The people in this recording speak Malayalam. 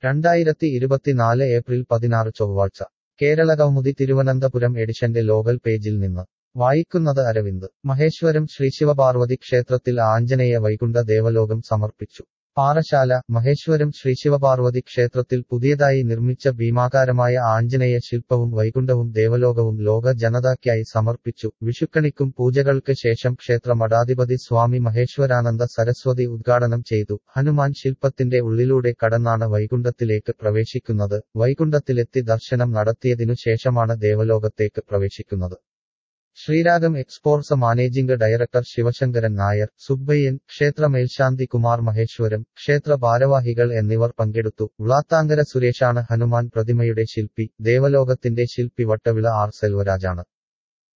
2024 ഏപ്രിൽ 16 ചൊവ്വാഴ്ച കേരളകൗമുദി തിരുവനന്തപുരം എഡിഷന്റെ ലോകൽ പേജിൽ നിന്ന് വായിക്കുന്നത് അരവിന്ദ്. മഹേശ്വരം ശ്രീശിവപാർവതി ക്ഷേത്രത്തിൽ ആഞ്ജനേയ വൈകുണ്ഠ ദേവലോകം സമർപ്പിച്ചു. പാറശാല. മഹേശ്വരം ശ്രീശിവപാർവതി ക്ഷേത്രത്തിൽ പുതിയതായി നിർമ്മിച്ച ഭീമാകാരമായ ആഞ്ജനേയ ശില്പവും വൈകുണ്ഠവും ദേവലോകവും ലോക ജനതയ്ക്കായി സമർപ്പിച്ചു. വിഷുക്കണിക്കും പൂജകൾക്ക് ശേഷം ക്ഷേത്ര മഠാധിപതി സ്വാമി മഹേശ്വരാനന്ദ സരസ്വതി ഉദ്ഘാടനം ചെയ്തു. ഹനുമാൻ ശില്പത്തിന്റെ ഉള്ളിലൂടെ കടന്നാണ് വൈകുണ്ഠത്തിലേക്ക് പ്രവേശിക്കുന്നത്. വൈകുണ്ഠത്തിലെത്തി ദർശനം നടത്തിയതിനു ശേഷമാണ് ദേവലോകത്തേക്ക് പ്രവേശിക്കുന്നത്. Sreeragam exports managing director Sivasankaran Nair, Subbayyan, ക്ഷേത്ര മേൽശാന്തി കുമാർ മഹേശ്വരം, ക്ഷേത്ര ഭാരവാഹികൾ എന്നിവർ പങ്കെടുത്തു. വ്ളാത്താങ്കര സുരേഷാണ് ഹനുമാൻ പ്രതിമയുടെ ശില്പി. ദേവലോകത്തിന്റെ ശില്പി വട്ടവിള ആർ സെൽവരാജാണ്.